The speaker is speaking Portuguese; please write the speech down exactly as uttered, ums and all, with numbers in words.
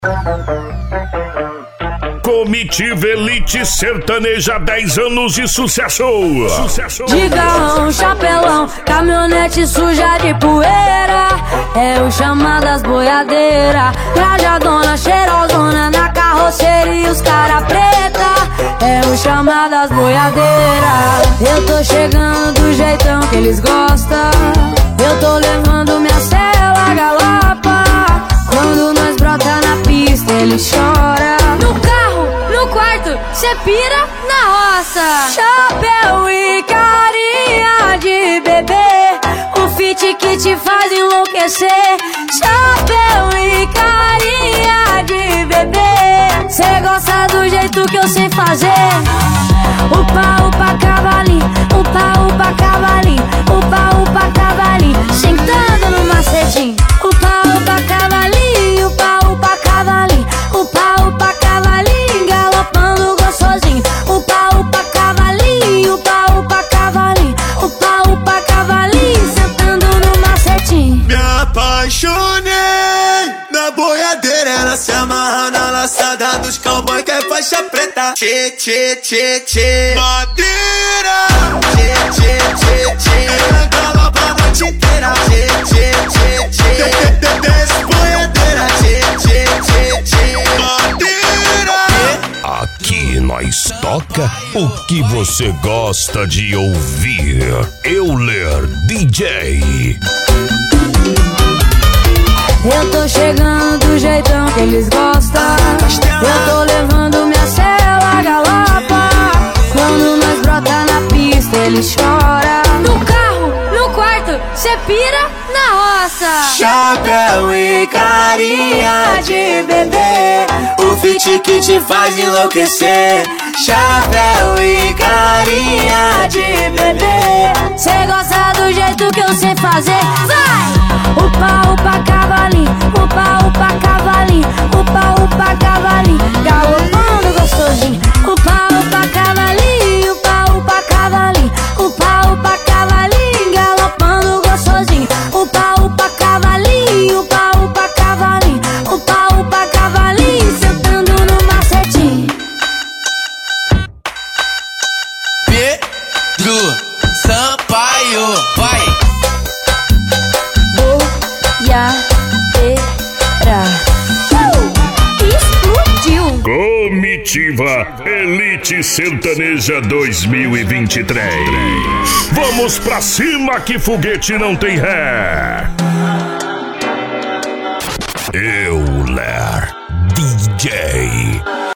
Comitiva Elite Sertaneja, dez anos de sucesso. Sucesso. Digão, chapelão, caminhonete suja de poeira. É o chamado das boiadeiras. Trajadona, cheirosona na carroceria e os cara preta. É o chamado das boiadeiras. Eu tô chegando do jeitão que eles gostam. Eu tô levando minha cela galopa. Quando nós brota na pista, eles choram. No carro, no quarto, cê pira na roça. Chapéu e carinha de bebê, o fit que te faz enlouquecer. Chapéu e carinha de bebê, cê gosta do jeito que eu sei fazer. Upa, upa, cavalinho, upa, upa, cavalinho, upa, upa, cavalinho, sentando no macetinho. Upa, upa, cavalinho, upa, upa, cavalinho, upa, upa, cavalinho, galopando gostosinho. Upa, upa, cavalinho, upa, upa, cavalinho, upa, upa, cavalinho, sentando no macetinho. Me apaixonei na boiadeira, ela se amarra na laçada dos cowboy que é faixa preta. Tchê, tchê, tchê, tchê, madeira. Tchê, tchê, tchê, tchê, ela galopa a noite inteira. Tchê, tchê, tchê, tchê, desce boiadeira. Tchê, tchê, tchê, tchê, madeira. Aqui nós toca o que você gosta de ouvir. Euler D J. Eu tô chegando do jeitão que eles gostam. Eu tô levando minha cela galopa. Quando nós brota na pista, eles choram. No carro, no quarto, cê pira na roça. Chapéu e carinha de bebê, o fit que te faz enlouquecer. Chapéu e carinha de bebê, cê gosta do jeito que eu sei fazer. Vai! Upa, upa, cavalinho, upa, upa, cavalinho, upa, upa, cavalinho, galopando gostosinho. Upa, upa, cavalinho, upa, upa, cavalinho, upa, upa, cavalinho, galopando gostosinho. Upa, upa, cavalinho, upa, upa, cavalinho, upa, upa, cavalinho, sentando no macetinho. Pedro Sampaio, vai! Explodiu. Comitiva Elite Sertaneja dois mil e vinte e três. Vamos pra cima que foguete não tem ré. Euler D J.